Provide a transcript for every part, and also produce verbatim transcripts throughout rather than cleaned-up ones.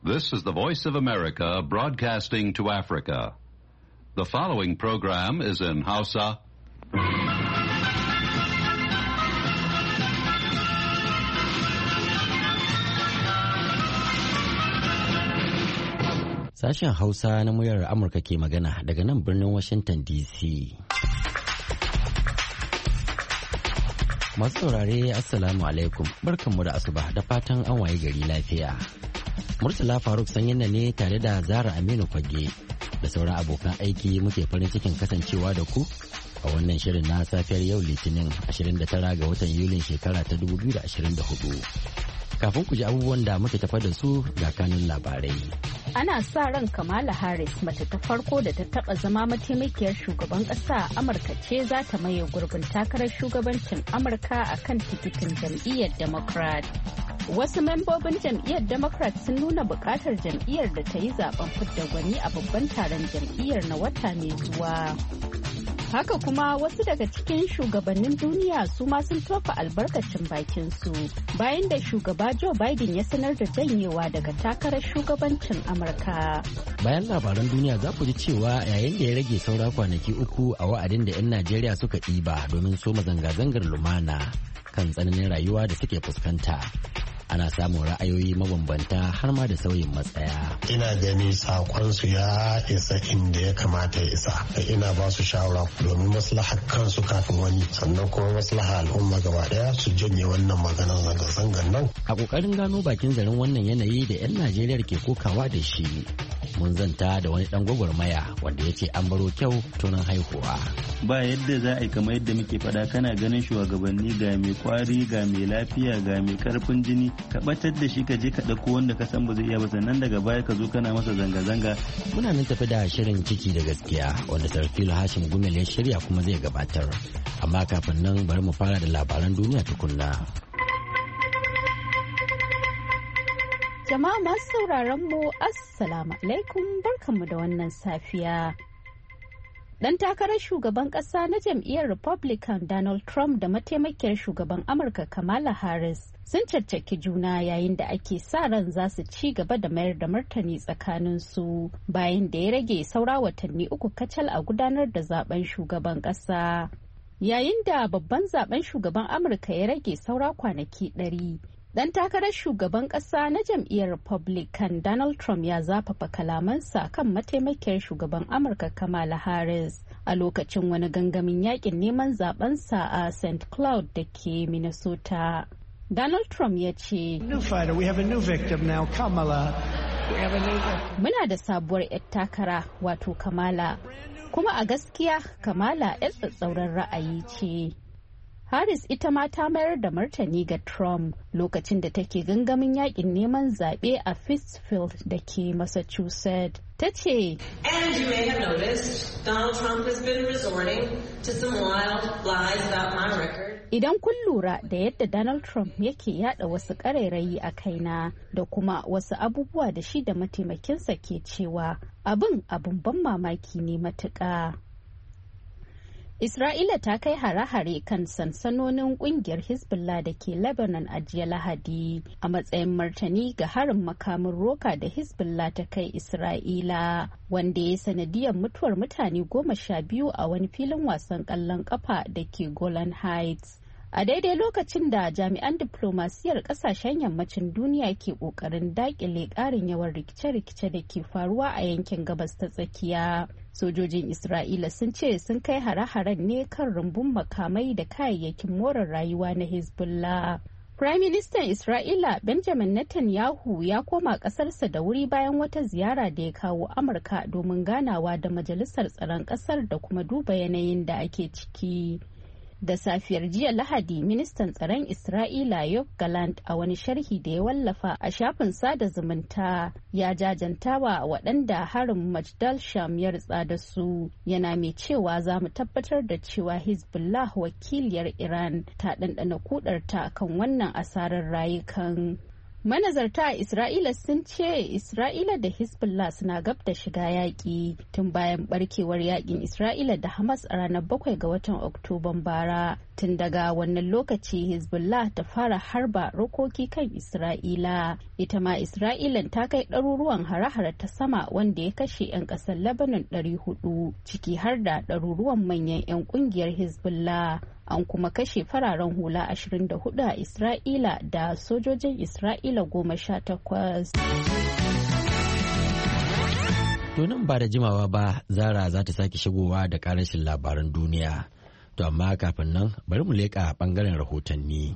This is the Voice of America broadcasting to Africa. The following program is in Hausa. Sashen Hausa na muryar Amurka ke magana daga nan birnin Washington D C. Masu saurare Assalamu alaikum, barkanmu da asuba da fatan an waye gari lafiya. Murtala Faruk sanyin ne tare da Zara Aminu Fage da sauran abokan aiki muke farin cikin kasancewa da ku a wannan shirin na safiyar yau Litinin ashirin da tara ga watan Yulin shekara ta dubu biyu da ashirin da hudu. Kafin ku ji abubuwan da muke tafa da su ga kanun labarai. Ana sa ran Kamala Harris, mace ta farko da ta taba zama mataimakiyar shugaban kasa a Amurka ce za ta maye gurbin takarar shugabancin Amurka a kan tikitin jam'iyyar Democrat. Wasu membobin jam'iyyar Democrat sun nuna bukatar jam'iyyar da ta yi zaben fidda gwani a babban taron jam'iyyar na wata mai zuwa. Haka kuma wasu daga cikin shugabannin duniya su ma sun tofa albarkacin bakin su bayan da shugaba Joe Biden ya sanar da janyewa daga takarar shugabancin Amurka. Bayan labaran duniya za ku ji cewa yayin da ya rage saura kwanaki uku a wa'adin da 'yan Najeriya suka ɗiba domin soma zanga-zangar lumana kan tsananin rayuwa da suke fuskanta. Ana samun ra'ayoyi mabambanta har ma da sauyin matsaya. Ina gani sakonsu ya isa inda ya kamata ya isa. Ina ba su shawara domin maslahar kansu kafin wani, sannan kuma maslahar al'umma gaba daya su janye wannan maganar zanga-zangar nan. A kokarin gano bakin zarin wannan yanayi da 'yan Najeriya ke kokawa da shi, mun zanta da wani dan gwagwarmaya wanda ya ce an baro kyau tunan haihuwa. Ba yadda za a yi kamar yadda muke faɗa, kana ganin shugabanni ga mai kwari ga mai lafiya ga mai karfin jini, ka batar da shi ka je ka ɗauko wanda ka san ba zai iya ba, sannan daga baya ka zo kana masa zanga-zanga. Muna nan tafi da shirin ciki da gaskiya wanda Sarfilu Hashim Gumel ya shirya kuma zai gabatar. Amma kafin nan bari mu fara da labaran duniya tukunna. Jama'a masu sauraron mu Assalamu alaikum, barkanmu da wannan safiya. Dan takarar shugaban kasa na jam'iyyar Republican Donald Trump da mataimakiyar shugaban Amurka Kamala Harris sun caccaki juna yayin da ake sa ran za su ci gaba da mayar da martani tsakanin su bayan da ya rage saura watanni uku kacal a gudanar da zaben shugaban kasa. Yayin da babban zaben shugaban Amurka ya rage saura kwanaki ɗari. Dan takarar shugaban kasa na jam'iyyar Republican Donald Trump ya zafafa kalamansa kan mataimakiyar shugaban Amurka Kamala Harris a lokacin wani gangamin yakin neman zabensa a Saint Cloud da ke Minnesota. Donald Trump ya ce, Muna da sabuwar 'yar takara wato Kamala, kuma a gaskiya Kamala 'yar tsatsauran ra'ayi ce. Harris ita ma ta mayar da martani ga Trump lokacin da take gangamin yakin neman zaɓe a Pittsfield da ke Massachusetts. Ta ce, And you may have noticed Donald Trump has been resorting to some wild lies about my record. Idan kun lura da yadda Donald Trump yake yada wasu ƙarairayi a kaina da kuma wasu abubuwa da shi da mataimakinsa ke cewa abin abin ban mamaki ne matuƙa. Isra'ila ta kai hare-hare kan sansanonin kungiyar Hezbollah da ke Lebanon a jiya Lahadi a matsayin martani ga harin makamin roka da Hezbollah ta kai Isra'ila, wanda ya sanadiyar mutuwar mutane goma sha biyu a wani filin wasan ƙwallon ƙafa da ke Golan Heights. A daidai lokacin da jami'an diplomasiyar kasashen yammacin duniya ke kokarin dakile karin yawan rikice-rikice da ke faruwa a yankin gabas ta tsakiya, sojojin Isra'ila sun ce sun kai hare-haren ne kan rumbun makamai da kayayyakin more rayuwa na Hezbollah. Prime Minister Isra'ila Benjamin Netanyahu ya koma kasarsa da wuri bayan wata ziyara da ya kawo Amurka domin ganawa da Majalisar Tsaron Kasar da kuma duba yanayin da ake ciki. Da safiyar jiya Lahadi, ministan tsaron Isra'ila Yoav Gallant a wani sharhi da ya wallafa a shafin sada zumunta ya jajantawa waɗanda harin Majdal Sham ya ritsa da su, yana mai cewa za mu tabbatar da cewa Hezbollah wakiliyar Iran ta ɗanɗana kudarta kan wannan asarar rayukan. Manazarta a Isra'ila sun ce Isra'ila da Hezbollah suna gab da shiga yaƙi tun bayan barkewar yaƙin Isra'ila da Hamas a ranar bakwai ga watan Oktoban bara. Tun daga wannan lokaci Hezbollah ta fara harba rokoki kan Isra'ila. Ita ma Isra'ilan ta kai ɗaruruwan hare-hare ta sama wanda ya kashe 'yan ƙasar Lebanon ɗari hudu, ciki har da ɗaruruwan manyan 'yan ƙungiyar Hezbollah. An kuma kashe fararen hula ashirin da hudu a Isra'ila da sojojin Isra'ila goma sha takwas. To nan ba da jimawa ba Zara za ta sake shigowa da karashin labaran duniya. To amma kafin nan bari mu leƙa ɓangaren rahotanni.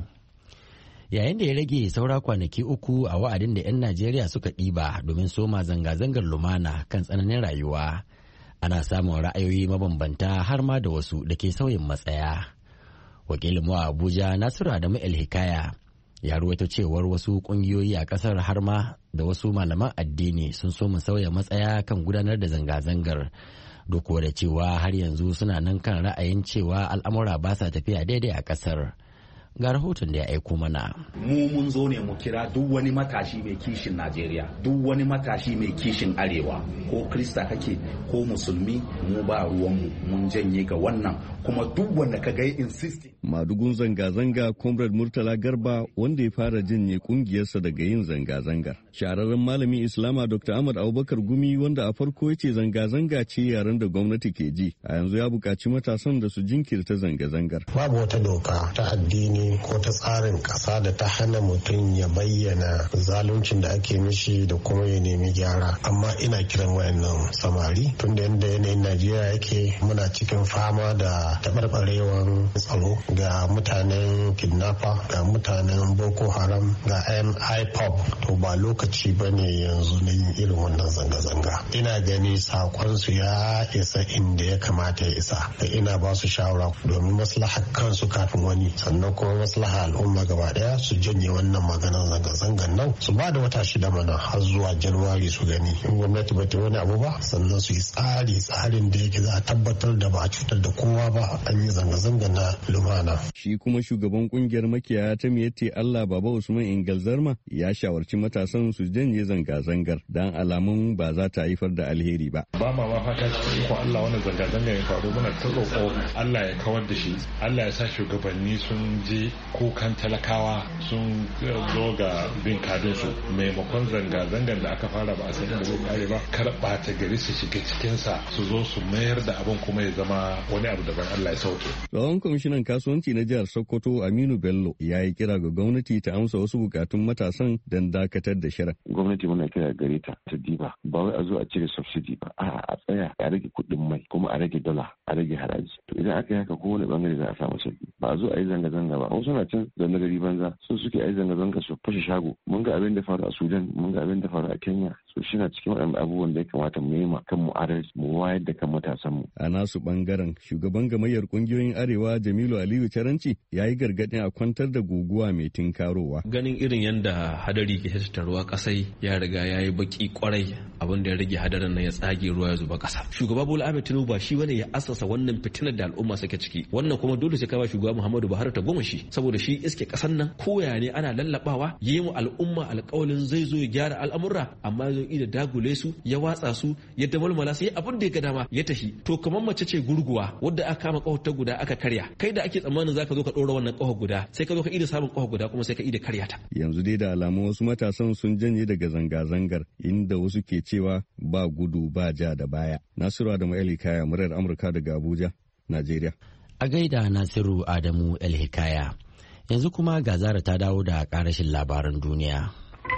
Yayin da ya rage saura kwanaki uku a wa'adin da 'yan Najeriya suka ɗiba domin soma zanga-zangar lumana kan tsananin rayuwa, ana samun ra'ayoyi mabambanta har ma da wasu da ke sauyin matsaya. Wakilin mu a Abuja Nasiru Adamu El Hikaya ya ruwaito cewar wasu kungiyoyi a kasar har ma da wasu malaman addini sun so mu sauya matsaya kan gudanar da zanga-zangar, duk da cewa har yanzu suna nan kan ra'ayin cewa al'amura ba sa tafiya daidai a kasar. Ga rahoton da ya aiko mana. Mu mun zo ne mu kira duk wani matashi mai kishin Najeriya, duk wani matashi mai kishin Arewa, ko Krista kake ko Musulmi, mu ba ruwanmu mun janye ga wannan, kuma duk wanda ka ga insisting. Madugun zanga-zanga Comrade Murtala Garba wanda ya fara janye kungiyarsa daga yin zanga-zangar. Shahararren malamin Islama Doctor Ahmad Abubakar Gumi wanda a farko ya ce zanga-zanga ce yaren da gwamnati ke ji, a yanzu ya buƙaci matasan da su jinkirta zanga-zangar. Babu wata doka ta addini ko ta tsarin ƙasa da ta hana mutum ya bayyana zaluncin da ake mishi da kuma ya nemi gyara, amma ina kiran wayannan samari tunda yadda yanayin Najeriya yake muna cikin fama da taɓarɓarewar tsaro ga mutanen kidnapper, ga mutanen Boko Haram, ga yan I P O B, to ba lokaci ba ne yanzu na yin irin wannan zanga-zanga. Ina gani sakonsu ya isa inda ya kamata ya isa, da ina ba su shawara domin maslahar kansu kafin wani, sannan kuma maslaha al'umma gaba daya su janye wannan maganar zanga-zangan nan, su ba da wata shida mana har zuwa Januwari su gani in gwamnati ba ta wani abu ba, sannan su yi tsari tsarin da yake za a tabbatar da ba a cutar da kowa ba, an yi zanga-zanga na lumana. Shi kuma shugaban kungiyar makiyaya ta Miyetti Allah Baba Usman Ingal Zarma ya shawarci matasan su janye zanga-zangar dan alamun ba za ta haifar da alheri ba. Ba ma ma fata cikin ko Allah wannan zanga-zanga ya faru, muna ta roƙo Allah ya kawar da shi, Allah ya sa shugabanni sun je kukan talakawa sun zo ga bin kadinsu, maimakon zanga-zangar da aka fara ba a san da zai kare ba, kar ɓata gari su shiga cikinsa su zo su mayar da abin kuma ya zama wani abu daban. Allah ya sauke. Tsohon kwamishinan kasuwanci na jihar Sokoto Aminu Bello ya yi kira ga gwamnati ta amsa wasu bukatun matasan don dakatar da shirin. Gwamnati muna kira gare ta ta diba, ba wai a zo a cire subsidy ba, a a tsaya a rage kuɗin mai kuma a rage dala, a rage haraji. To idan aka yi haka kowane bangare za a samu sauki, ba a zo a yi zanga-zanga ba. Wasu na can zanne gari banza sun suke a yi zanga-zanga su fashe shago. Mun ga abin da faru a Sudan, mun ga abin da faru a Kenya. So shi na cikin waɗannan abubuwan da ya kamata mu yi ma kan mu adalci, mu wayar da kan matasan mu. A nasu bangaren shugaban gamayyar kungiyoyin Arewa Jamilu Aliyu Caranci ya yi gargaɗin a kwantar da guguwa mai tinkarowa. Ganin irin yadda hadari ke tattaruwa kasai ya riga ya yi baki kwarai, abin da ya rage hadarin nan ya tsage ruwa ya zuba kasa. Shugaba Bola Ahmed Tinubu ba shi bane ya assasa wannan fitinar da al'umma suke ciki. Wannan kuma dole sai ka ba shugaba Muhammadu Buhari ta goma shi, saboda shi iske kasan nan koya ne ana lallabawa, yi mu al'umma alƙawalin zai zo ya gyara al'amurra, amma ya zo ida dagule su, ya watsa su, ya damalmala su, ya abin da ya ga dama ya tafi. To kamar mace ce gurguwa wadda aka kama ƙahon ta guda aka karya, kai da ake tsammanin zaka zo ka ɗora wannan ƙahon guda, sai ka zo ka ida samun ƙahon guda kuma sai ka ida karya ta. Yanzu dai da alamu wasu matasan sun janye daga zanga-zangar, inda wasu ke cewa ba gudu ba ja da baya. Nasiru Adamu El Hikaya, muryar Amurka daga Abuja, Najeriya. A gaida Nasiru Adamu El Hikaya. Yanzu kuma ga Zara ta dawo da ƙarashin labaran duniya.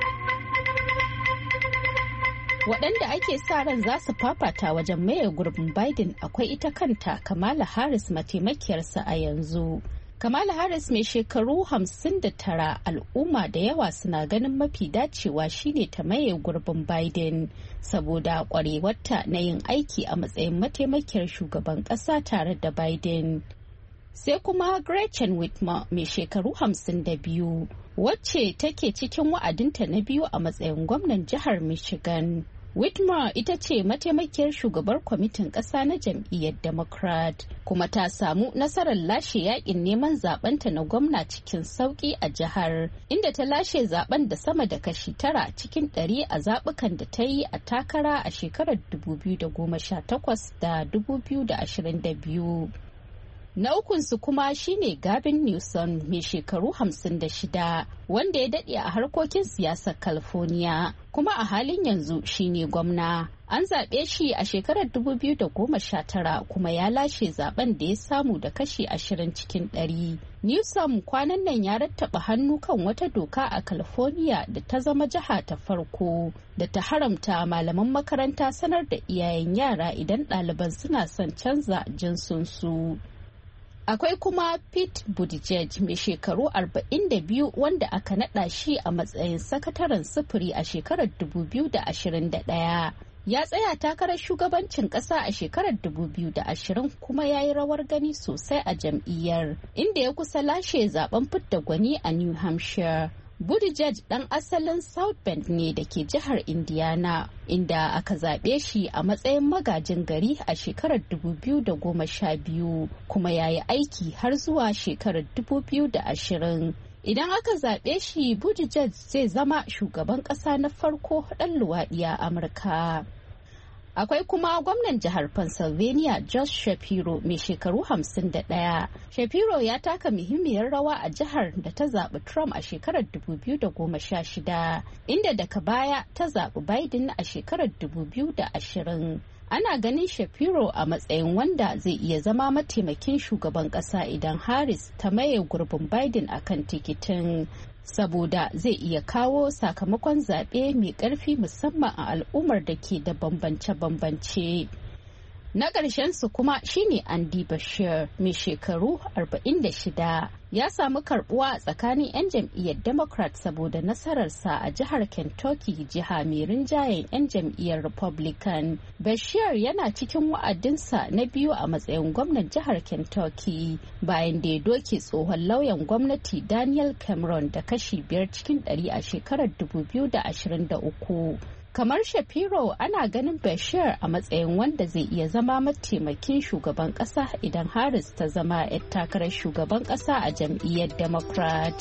Waɗanda ake sa ran za su fafata wajen maye gurbin Biden akwai ita kanta Kamala Harris mataimakiyarsa a yanzu. Kamala Harris mai shekaru hamsin da tara, al'umma da yawa suna ganin mafi dacewa shine ta maye gurbin Biden saboda kwarewarta na yin aiki a matsayin mataimakiyar shugaban ƙasa tare da Biden. Sai kuma Gretchen Whitmer mai shekaru hamsin da biyu, wacce take cikin wa'adinta na biyu a matsayin gwamnan jihar Michigan. Whitmer ita ce mataimakiyar shugabar kwamitin ƙasa na jam'iyyar Democrat kuma ta samu nasarar lashe yakin neman zabenta na gwamna cikin sauki a jihar, inda ta lashe zaben da sama da kashi tara cikin ɗari a zaɓukan da ta yi a takara a shekarar dubu biyu da goma sha takwas da dubu biyu da ashirin da biyu. Na ukunsu kuma shine Gavin Newsom mai shekaru hamsin da shida wanda ya daɗe a harkokin siyasar California kuma a halin yanzu shine gwamna. An zaɓe shi a shekarar dubu biyu da goma sha tara kuma ya lashe zaben da ya samu da kashi ashirin cikin ɗari. Newsom kwanan nan ya rattaba hannu kan wata doka a California da ta zama jiha ta farko da ta haramta malaman makaranta sanar da iyayen yara idan ɗaliban suna son canza jinsinsu. Akwai kuma Pete Buttigieg mai shekaru arba'in da biyu wanda aka naɗa shi a matsayin sakataren sufuri a shekarar dubu biyu da ashirin da ɗaya. Ya tsaya takarar shugabancin ƙasa a shekarar dubu biyu da ashirin kuma ya yi rawar gani sosai a jam'iyyar, inda ya kusa lashe zaben fidda gwani a New Hampshire. Buttigieg ɗan asalin South Bend ne da ke jihar Indiana, inda aka zaɓe shi a matsayin magajin gari a shekarar dubu biyu da goma sha biyu kuma ya yi aiki har zuwa shekarar dubu biyu da ashirin. Idan aka zaɓe shi, Buttigieg zai zama shugaban ƙasa na farko ɗan luwaɗi a Amurka. Akwai kuma gwamnan jihar Pennsylvania Josh Shapiro mai shekaru hamsin da ɗaya. Shapiro ya taka muhimmiyar rawa a jihar da ta zaɓi Trump a shekarar dubu biyu da goma sha shida, inda daga baya ta zaɓi Biden a shekarar dubu biyu da ashirin. Ana ganin Shapiro a matsayin wanda zai iya zama mataimakin shugaban ƙasa idan Harris ta maye gurbin Biden akan tikitin. Saboda zai iya kawo sakamakon zaɓe mai ƙarfi musamman a al'ummar da ke da bambance-bambance. Na ƙarshen su kuma shine Andy Bashir mai shekaru arba'in da shida. Ya samu karbuwa tsakanin 'yan jam'iyyar Democrat saboda nasararsa a jihar Kentucky, jiha mai rinjayen 'yan jam'iyyar Republican. Bashir yana cikin wa'adinsa na biyu a matsayin gwamnan jihar Kentucky bayan da ya doke tsohon lauyan gwamnati Daniel Cameron da kashi biyar cikin ɗari a shekarar dubu biyu da ashirin da uku. Kamar Shapiro, ana ganin Bashir a matsayin wanda zai iya zama mataimakin shugaban kasa idan Harris ta zama 'yar takarar shugaban kasa a jam'iyyar Democrat.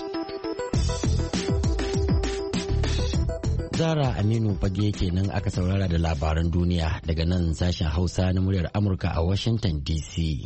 Zara Aminu Fage kenan aka saurara da labaran duniya daga nan sashen Hausa na muryar Amurka a Washington D C.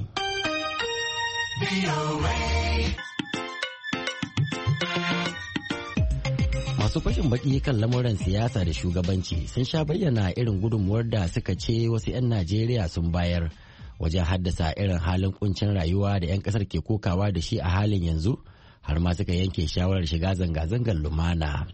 Masu fashin baki kan lamuran siyasa da shugabanci sun sha bayyana irin gudunmuwar da suka ce wasu 'yan Najeriya sun bayar wajen haddasa irin halin kuncin rayuwa da 'yan kasar ke kokawa da shi a halin yanzu, har ma suka yanke shawarar shiga zanga-zangar lumana.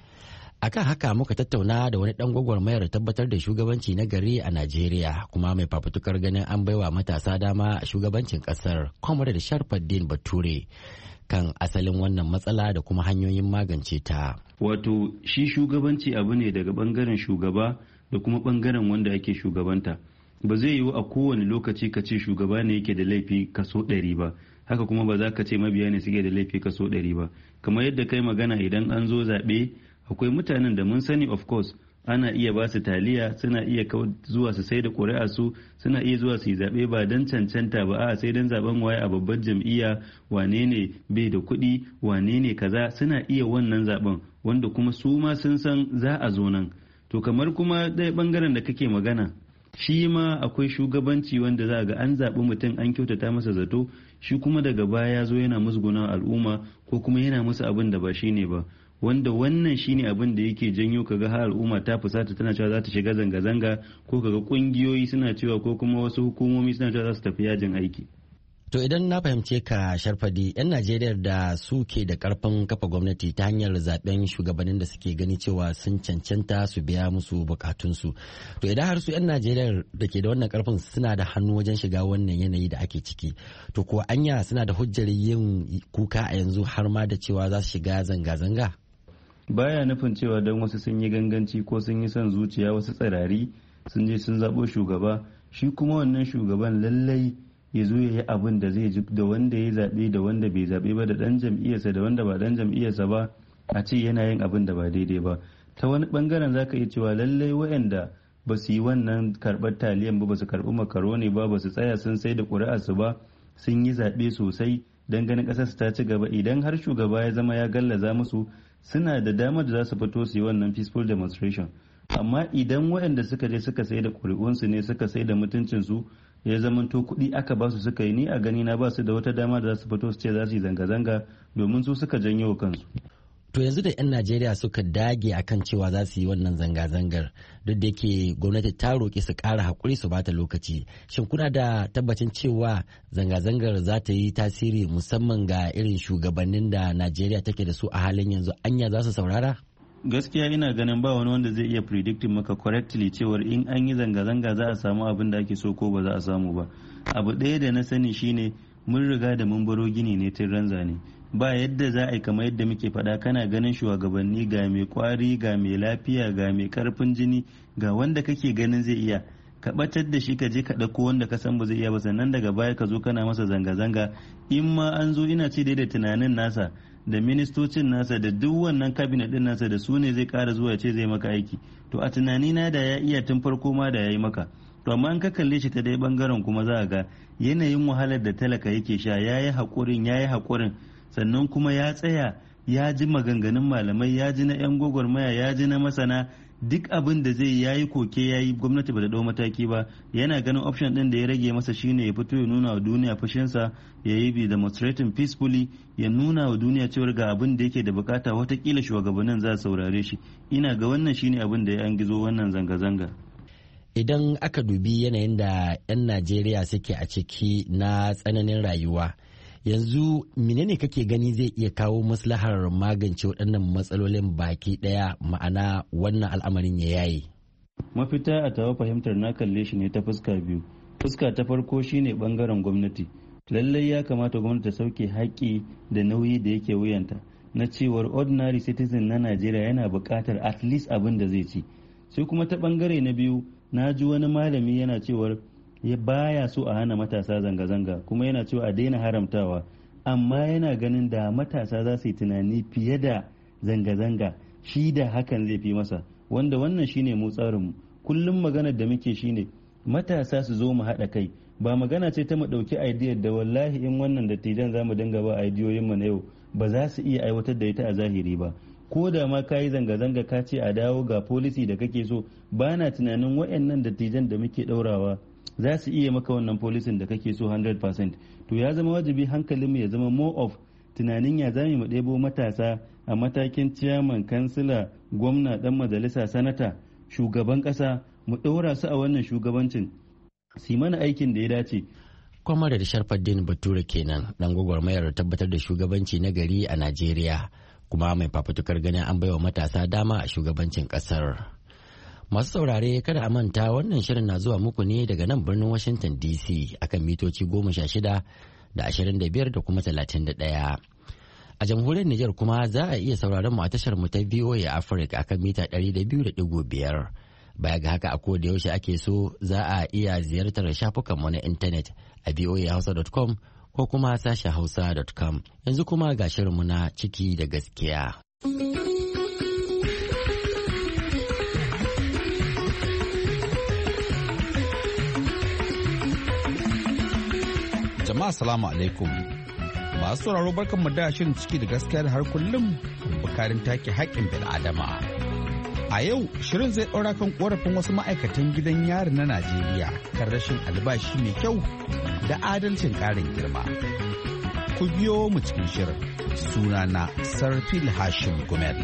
Akan haka muka tattauna da wani dan gwagwarmayar tabbatar da shugabanci na gari a Najeriya kuma mai fafutukar ganin an baiwa matasa dama a shugabancin kasar, Comrade Sharfaddin Bature, kan asalin wannan matsala da kuma hanyoyin magance ta. Wato shi shugabanci abu ne daga bangaren shugaba da kuma bangaren wanda ake shugabanta. Ba zai yiwu a kowane lokaci ka ce shugaba ne yake da laifi kaso ɗari ba, haka kuma ba za ka ce mabiya ne suke da laifi kaso ɗari ba. Kamar yadda kai magana, idan an zo zaɓe akwai mutanen da mun sani of course ana iya ba su taliya, suna iya zuwa su sai da ƙuri'a su, suna iya zuwa su yi zaɓe ba don cancanta ba, a sai don zaɓen waye a babbar jam'iyya, wane ne bai da kuɗi, wane ne kaza, suna iya wannan zaɓen wanda kuma su ma sun san za a zo nan. To kamar kuma ɗaya ɓangaren da kake magana, shi ma akwai shugabanci wanda za ga an zaɓi mutum an kyautata masa zato, shi kuma daga baya ya zo yana musguna al'umma ko kuma yana musu abin da ba shi ne ba. Wanda wannan shine abin da yake janyo kaga har al'umma ta fusata tana cewa za ta shiga zanga-zanga, ko kaga kungiyoyi suna cewa, ko kuma wasu hukumomi suna cewa za su tafi yajin aiki. To idan na fahimce ka Sharfadi, 'yan Najeriya da suke da karfin kafa gwamnati ta hanyar zaben shugabannin da suke gani cewa sun cancanta su biya musu bukatunsu. To idan har su 'yan Najeriya da ke da wannan karfin suna da hannu wajen shiga wannan yanayi da ake ciki, to ko anya suna da hujjar yin kuka a yanzu har ma da cewa za su shiga zanga-zanga? Baya nufin cewa don wasu sun yi ganganci ko sun yi son zuciya, wasu tsirari sun je sun zaɓo shugaba, shi kuma wannan shugaban lallai ya zo ya yi abin da zai ji da wanda ya zaɓe da wanda bai zaɓe ba, da ɗan jam'iyyarsa da wanda ba ɗan jam'iyyarsa ba, a ce yana yin abin da ba daidai ba. Ta wani ɓangaren za ka iya cewa lallai waɗanda ba su yi wannan karɓar taliyan ba ba su karɓi makaroni ba ba su tsaya sun sai da ƙuri'arsu ba sun yi zaɓe sosai don ganin ƙasar su ta ci gaba. Idan har shugaba ya zama ya gallaza musu suna da damar da za su fito su yi wannan peaceful demonstration. Amma idan waɗanda suka je suka sai da ƙuri'unsu ne suka sai da mutuncinsu ya zamanto kuɗi aka ba su suka yi, ni a gani na ba su da wata dama da za su fito su ce za su yi zanga-zanga domin su suka janyo kansu. To yanzu da 'yan Najeriya suka dage akan cewa za su yi wannan zanga-zangar duk da yake gwamnati ta roƙi su ƙara haƙuri su bata lokaci. Shin kuna da tabbacin cewa zanga-zangar za ta yi tasiri musamman ga irin shugabannin da Najeriya take da su a halin yanzu, anya za su saurara? Gaskiya ina ganin ba wani wanda zai iya predicting maka correctly cewar in an yi zanga-zanga za a samu abin da ake so ko ba za a samu ba. Abu ɗaya da na sani shine mun riga da mun baro gini ne tun ran zane. Ba yadda za a yi kamar yadda muke faɗa kana ganin shugabanni ga mai kwari ga mai lafiya ga mai karfin jini ga wanda kake ganin zai iya ka ɓatar da shi ka je ka ɗauko wanda ka san ba zai iya ba sannan daga baya ka zo kana masa zanga-zanga. In ma an zo ina ce dai da tunanin nasa da ministocin nasa da duk wannan kabinet din nasa da su ne zai ƙara zuwa ce zai maka aiki, to a tunanina da ya iya tun farko ma da ya yi maka. To amma an ka kalle shi ta dai bangaren kuma za a ga yanayin wahalar da talaka yake sha ya yi haƙurin ya yi haƙurin sannan kuma ya tsaya ya ji maganganun malamai ya ji na 'yan gwagwarmaya ya ji na masana duk abin da zai yayi koke yayi gwamnati ba da dau mataki ba. Yana ganin option din da ya rage masa shine ya fito ya nuna wa duniya fushinsa ya yi bi demonstrating peacefully ya nuna wa duniya cewar ga abin da yake da bukata watakila shugabannin za su saurare shi. Ina ga wannan shine abin da ya an gizo wannan zanga-zanga. Idan aka dubi yanayin da 'yan Najeriya suke a ciki na tsananin rayuwa yanzu menene kake gani zai iya kawo maslahar magance waɗannan matsalolin baki ɗaya, ma'ana wannan al'amarin ya yaye? Mafita a tawa fahimtar na kalle shi ne ta fuska biyu. Fuska ta farko shine bangaren gwamnati. Lallai ya kamata gwamnati ta sauke haƙƙi da nauyi da yake wuyanta na cewar ordinary citizen na Najeriya yana buƙatar at least abin da zai ci. Sai kuma ta bangare na biyu na ji wani malami yana cewar ya baya so a hana matasa zanga-zanga kuma yana cewa a daina haramtawa, amma yana ganin da matasa za su yi tunani fiye da zanga-zanga shi da hakan zai fi masa, wanda wannan shine mu tsarinmu. Kullum maganar da muke shine matasa su zo mu haɗa kai, ba magana ce ta mu ɗauki idiyar da wallahi in wannan dattijan za mu dinga ba idiyoyinmu na yau ba za su iya aiwatar da ita a zahiri ba. Ko da ma ka yi zanga-zanga ka ce a dawo ga policy da kake so, ba na tunanin waɗannan dattijan da muke ɗaurawa za su iya maka wannan polisin da kake so one hundred percent. To ya zama wajibi hankalinmu ya zama more of tunanin ya zami mu ɗebo matasa a matakin ciyaman, kansila, gwamna, ɗan majalisa, sanata, shugaban ƙasa, mu ɗaura su a wannan shugabancin su mana aikin da ya dace. Kwamar da Sharfaddin Bature kenan ɗan gwagwarmayar tabbatar da shugabanci na gari a Najeriya kuma mai fafutukar ganin an baiwa matasa dama a shugabancin ƙasar. Masu saurare kada a manta wannan shirin na zuwa muku ne daga nan birnin Washington D C akan mitoci goma sha shida da ashirin da biyar da kuma talatin da ɗaya. A jamhuriyar Nijar kuma za a iya sauraron mu a tashar mu ta V O A Africa akan mita ɗari da biyu da ɗigo biyar. Baya ga haka a koda yaushe ake so za a iya ziyartar shafukan mu na intanet a voa hausa dot com ko kuma sashen hausa dot com. Yanzu kuma ga shirin mu na ciki da gaskiya. Jama'a salamu alaikum. Masu sauraro barkan mu da shirin ciki da gaskiya da har kullum bukarin take haƙƙin bil'adama. A yau shirin zai ɗaura kan ƙorafin wasu ma'aikatan gidan yari na Najeriya kan rashin albashi mai kyau da adalcin ƙarin girma. Ku biyo mu cikin shirin. Sunana Sarfil Hashim Gumel.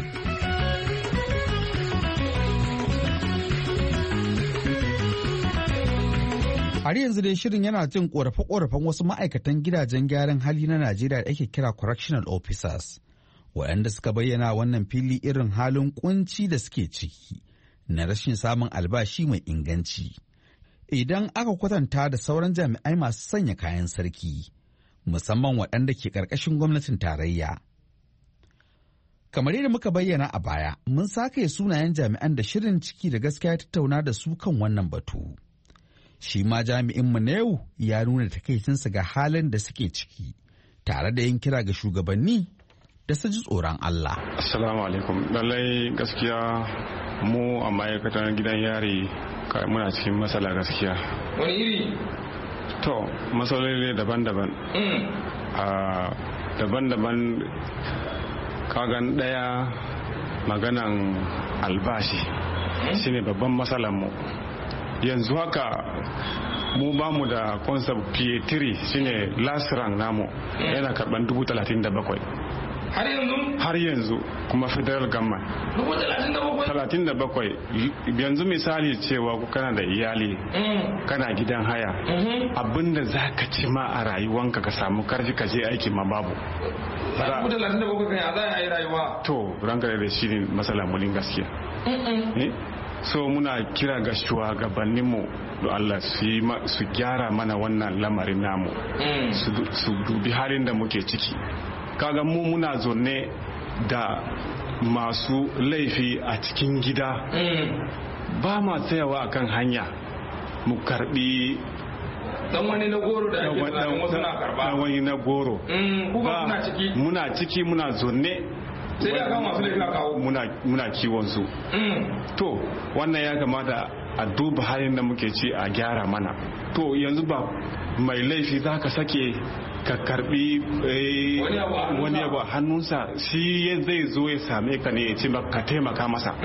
Har yanzu dai shirin yana jin korafe-korafen wasu ma'aikatan gidajen gyaran hali na Najeriya da ake kira correctional officers, waɗanda suka bayyana wannan fili irin halin kunci da suke ciki na rashin samun albashi mai inganci. Idan aka kwatanta da sauran jami'ai masu sanya kayan sarki, musamman waɗanda ke ƙarƙashin gwamnatin tarayya. Kamar yadda muka bayyana a baya, mun sake sunayen jami'an da shirin ciki da gaskiya tattauna da su kan wannan batu. Shi ma jami'inmu na yau ya nuna takaicinsa ga halin da suke ciki, tare da yin kira ga shugabanni da su ji tsoron Allah. Assalamu alaikum. Lallai gaskiya mu a ma'aikatan gidan yari kai muna cikin matsala gaskiya. Wani iri? To matsaloli daban-daban. a daban-daban kagan daya maganan albashi shine babban matsalar mu yanzu haka. Mu ba mu da concept P A three shine last rank namu yana karban dubu talatin da bakwai. Har yanzu? Har yanzu kuma federal government. Dubu talatin da bakwai? Talatin da bakwai. Yanzu misali cewa kana da iyali, kana gidan haya, abinda za ka ci ma a rayuwanka ka samu karfi ka je aiki ma babu. Dubu talatin da bakwai kan ya za a yi rayuwa? To ranka da shi ne matsala mulin gaskiya. So muna kira ga shugabanninmu da Allah su gyara mana wannan lamarin namu, su dubi halin da muke ciki. Kaga mu muna zonne da masu laifi a cikin gida, ba ma tsayawa akan hanya mu karbi dan wani na goro da ake tsanin wasu na karba. Dan wani na goro. Muna ciki? Muna ciki muna zonne. Sai da kan masu laifin kawo. Muna kiwon su. To wannan ya kamata a duba halin da muke ci a gyara mana. To yanzu ba mai laifi za ka sake ka karbi wani abu a hannunsa, shi zai zo ya same ka ne ya ce ka taimaka masa.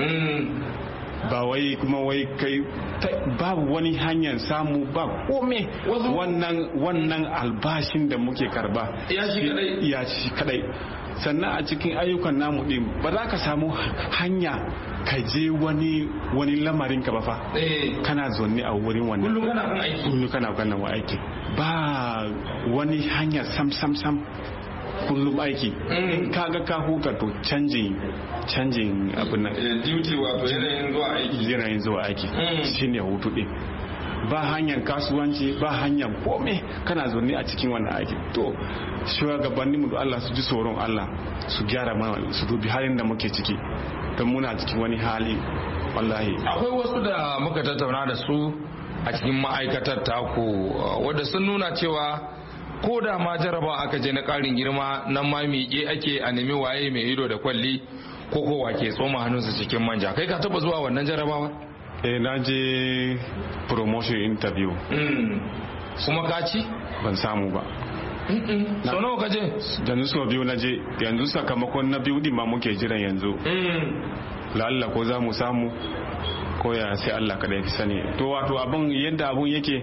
Ba wai kuma wai kai babu wani hanyar samu ba kome wannan wannan albashin da muke karba ya shi kadai. Sannan a cikin ayyukan namu din ba za ka samu hanya ka je wani wani lamarin ka ba fa, kana zonne a wurin wannan kullum kana kan aiki kullum kana kan aiki ba wani hanya sam sam sam kullum aiki. In ka ga ka huta to canjin canjin abin nan duty wato yanayin zuwa aiki yanayin zuwa aiki shine hutu din. Ba hanyar kasuwanci ba hanyar kome, kana zaune a cikin wannan aiki. To shugabanninmu da Allah su ji tsoron Allah, su gyara mana, su dubi halin da muke ciki don muna cikin wani hali wallahi. Akwai wasu da muka tattauna da su a cikin ma'aikatar taku wadda sun nuna cewa ko da ma jaraba aka je na karin girma nan ma miƙe ake a nemi waye mai ido da kwalli ko kowa ke tsoma hannunsa cikin manja. Kai ka taba zuwa wannan jarabawa? Eh na je promotion interview. Kuma ka ci? Ban samu ba. So nawa ka je? Yanzu so biyu na je, yanzu sakamakon na biyu din ma muke jiran yanzu. Lalla ko za mu samu ko ya sai Allah kada ya fi sani. To wato abin yadda abun yake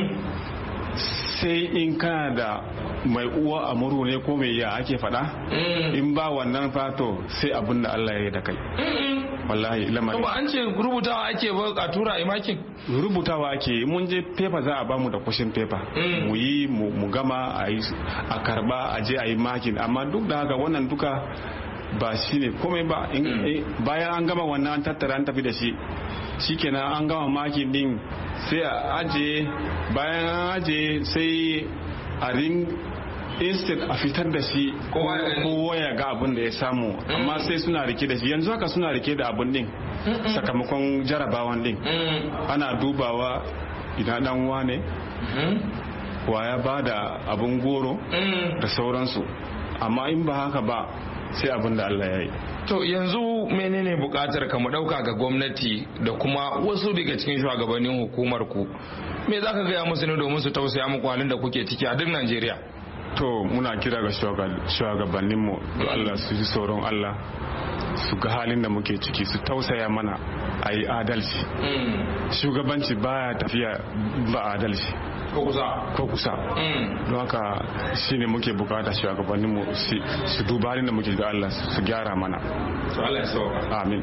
sai in kana da mai uwa a muru ne ko mai ya ake faɗa, in ba wannan fato sai abin da Allah ya yi da kai. Wallahi lamarin. Ba an ce rubutawa ake ba a tura a makin? Rubutawa ake, mun je paper za a ba mu da kushin paper. Mu yi mu gama a karba a je a yi makin, amma duk da haka wannan duka ba shi ne komai ba. Bayan an gama wannan an tattara an tafi da shi, shikenan an gama makin din sai a aje, bayan an aje sai a ring instead a fitar da shi kowa ya ga abin da ya samu, amma sai suna rike da shi. Yanzu haka suna rike da abin din sakamakon jarabawan din, ana dubawa ina dan wane wa ya ba da abin goro da sauransu, amma in ba haka ba sai abin da Allah ya yi. To yanzu menene bukatar ka mu dauka ga gwamnati da kuma wasu daga cikin shugabannin hukumar ku, me zaka gaya musu ne domin su tausaya muku halin da kuke ciki a duk Najeriya? To muna kira ga shugabanninmu da Allah su ji tsoron Allah, su ga halin da muke ciki, su tausaya mana a yi adalci. Shugabanci baya tafiya ba adalci ko kusa ko kusa don haka shine muke bukata shugabanninmu su duba halin da muke ga Allah su gyara mana. To Allah ya sauka. Amin.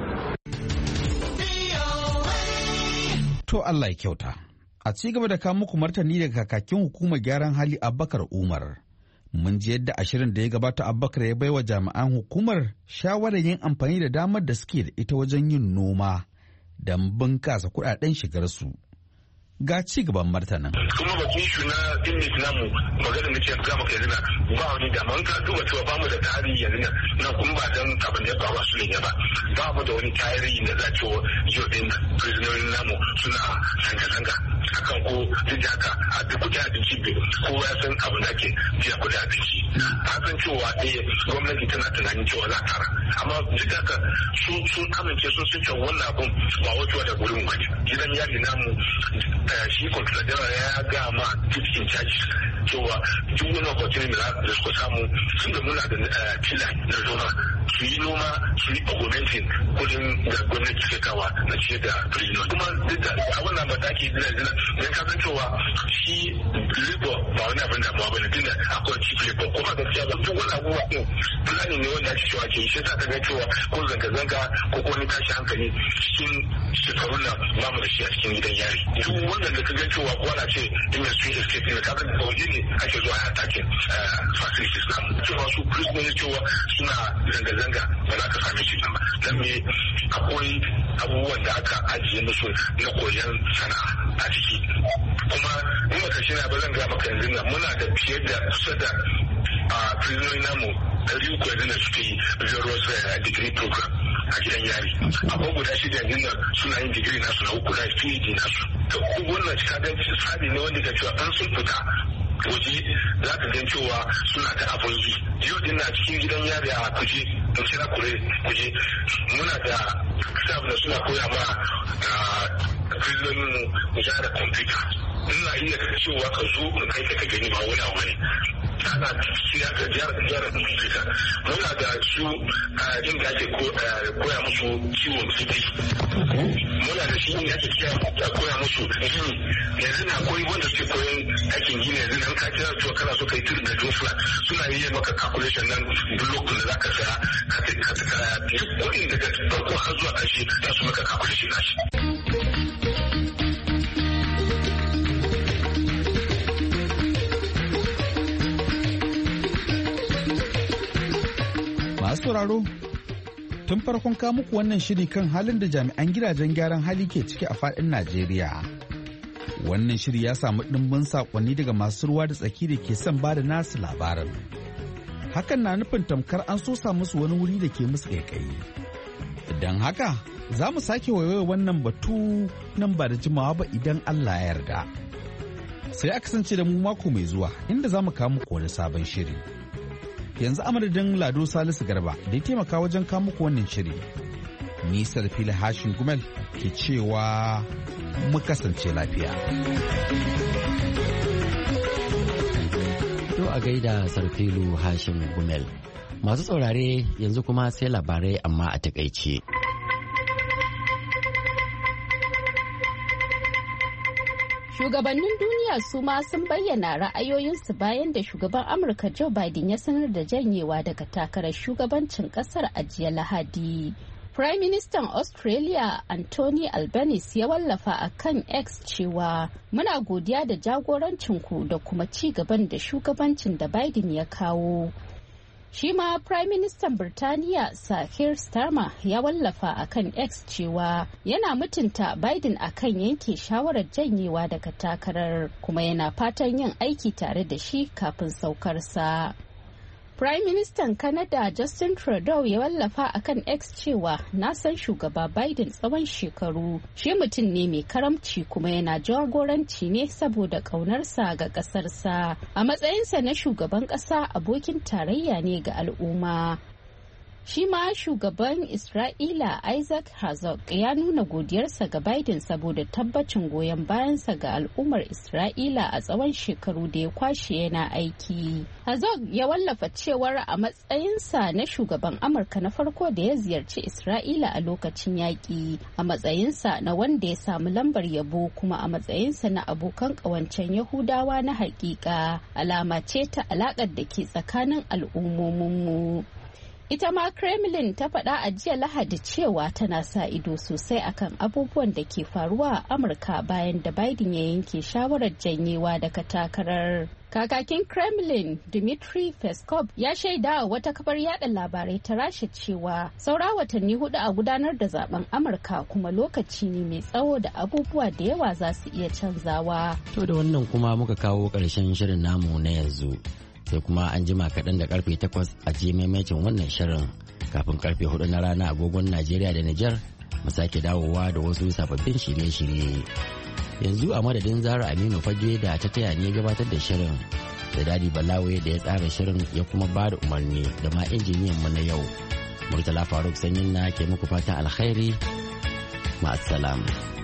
To Allah ya kyauta. A ci gaba da kawo muku martani daga kakakin hukumar gyaran hali Abubakar Umar. Mun ji yadda ashirin da ya gabata Abubakar ya baiwa jami'an hukumar shawarar yin amfani da damar da suke da ita wajen yin noma don bunkasa kudaden shigarsu. Ga ci gaban martanin. Kuma ba kun shuna din Islamu magana da ce ga maka yanzu ba wani dama in ka duba cewa ba mu da tarihi yanzu na kuma ba dan abin da ba su ne ba ba mu da wani tarihi da za ce yau din prisonerin namu suna zanga-zanga akan ko duk da haka a duk kuɗin abinci bai kowa ya san abu da ke biya kuɗin abinci ta san cewa eh gwamnati tana tunanin cewa za ta amma duk da haka sun amince sun sun cewa wannan abun ba wato da gurin wani gidan yari namu shi contractor ya ga ma duk in charge cewa duk wani opportunity da suka samu sun da muna da fila na zoma su yi noma su yi augmenting kudin da gwamnati ke kawa na ce da prisoner kuma a wannan mataki dina dina don ka san cewa shi labor ba wani abin damuwa ba ne tunda akwai chief labor kuma gaskiya ba duk wani abubuwa ɗin planning ne wanda ake cewa ke shi sa ka ga cewa ko zanga-zanga ko wani tashi hankali cikin shekarun nan ba mu da shi a cikin gidan yari duk wannan da ka ga cewa ko ana ce inda sun escape ne ka ga da waje ne ake zuwa a takin facilities na cewa su prisoners cewa suna zanga-zanga ba za ka same shi ba dan me akwai abubuwan da aka ajiye musu na koyon sana'a a ciki kuma in baka shi na ba zan ga maka yanzu nan muna da fiye da kusa da a prisoner namu ɗari uku yanzu da suke yi various degree program a gidan yari akwai guda shida yanzu nan suna yin digiri nasu na uku na P H D nasu to wannan kagan tsari ne wanda ka cewa an sun fita waje za ka gan cewa suna da abun yi yau din na cikin gidan yari a kuje in kira kure kuje muna da staff da suna koya ma prisoner mu da computer ina iya cewa ka zo in kai ka gani ba wani abu ne ana siya ga gyara computer muna da su inda ake koya musu ciwon ciki muna da shi inda ake koya musu gini yanzu na koyi wanda suke koyon aikin gini yanzu nan ka kira cewa kana so ka yi turi da jofla suna yi maka calculation nan duk lokacin da za ka saya ka ta duk kuɗin daga farko har zuwa ƙarshe za su maka calculation na shi. Masu sauraro, tun farkon kawo muku wannan shiri kan halin da jami'an gidajen gyaran hali ke ciki a faɗin Najeriya. Wannan shiri ya samu ɗimbin saƙonni daga masu ruwa da tsaki da ke son ba da nasu labarin. Hakan na nufin tamkar an sosa musu wani wuri da ke musu ƙaiƙayi. Idan haka, za mu sake waiwaye wannan batu nan ba da jimawa ba idan Allah ya yarda. Sai a kasance da mu mako mai zuwa inda za mu kawo muku wani sabon shiri. Yanzu amadadin Lado Salisu Garba da ya taimaka wajen kawo muku wannan shiri. Ni Sarfila Hashin Gumel ke cewa mu kasance lafiya. To a gaida Sarfilu Hashin Gumel. Masu saurare yanzu kuma sai labarai amma a takaice. Shugabannin duniya su ma sun bayyana ra'ayoyinsu bayan da shugaban Amurka Joe Biden ya sanar da janyewa daga takarar shugabancin kasar a jiya Lahadi. Prime Minister Australia Anthony Albanese ya wallafa a kan X cewa muna godiya da jagorancinku da kuma ci gaban da shugabancin da Biden ya kawo. Shi ma Prime Minister Birtaniya Sir Keir Starmer ya wallafa a kan X cewa yana mutunta Biden a kan yanke shawarar janyewa daga takarar kuma yana fatan yin aiki tare da shi kafin saukarsa. Prime Minister Canada Justin Trudeau ya wallafa a kan X cewa na san shugaba Biden tsawon shekaru. Shi mutum ne mai karamci kuma yana jagoranci ne saboda ƙaunarsa ga ƙasarsa. A matsayinsa na shugaban ƙasa abokin tarayya ne ga al'umma. Shi ma shugaban Isra'ila Isaac Herzog ya nuna godiyarsa ga Biden saboda tabbacin goyon bayansa ga al'ummar Isra'ila a tsawon shekaru da ya kwashe yana aiki. Herzog ya wallafa cewar a matsayinsa na shugaban Amurka na farko da ya ziyarci Isra'ila a lokacin yaƙi, a matsayinsa na wanda ya samu lambar yabo kuma a matsayinsa na abokan ƙawancen Yahudawa na haƙiƙa, alama ce ta alaƙar da ke tsakanin al'ummominmu. Ita ma Kremlin ta faɗa a jiya Lahadi cewa tana sa ido sosai akan abubuwan da ke faruwa a Amurka bayan da Biden ya yanke shawarar janyewa daga takarar. Kakakin Kremlin Dmitry Peskov ya shaida wata kafar yada labarai ta Rasha cewa saura watanni hudu a gudanar da zaben Amurka kuma lokaci ne mai tsawo da abubuwa da yawa za su iya canzawa. To da wannan kuma muka kawo ƙarshen shirin namu na yanzu. Sai kuma an jima kaɗan da karfe takwas a je maimacin wannan shirin kafin karfe hudu na rana agogon Najeriya da Nijar mu sake dawowa da wasu sababbin shirye-shirye. Yanzu a madadin Zara Aminu Fage da ta taya ne gabatar da shirin da Dadi Balawe da ya tsara shirin ya kuma ba da umarni da ma injiniyan mu na yau. Murtala Faruk Sanyin na ke muku fatan alkhairi. Ma'assalam.